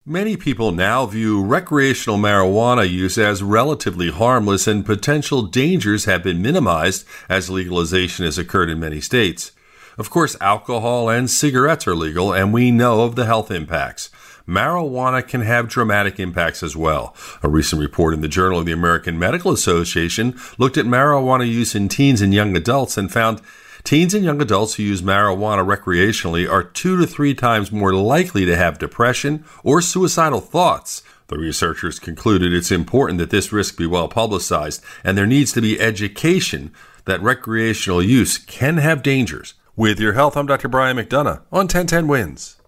Many people now view recreational marijuana use as relatively harmless, and potential dangers have been minimized as legalization has occurred in many states. Of course, alcohol and cigarettes are legal, and we know of the health impacts. Marijuana can have dramatic impacts as well. A recent report in the Journal of the American Medical Association looked at marijuana use in teens and young adults and found teens and young adults who use marijuana recreationally are 2 to 3 times more likely to have depression or suicidal thoughts. The researchers concluded it's important that this risk be well publicized, and there needs to be education that recreational use can have dangers. With your health, I'm Dr. Brian McDonough on 1010 Wins.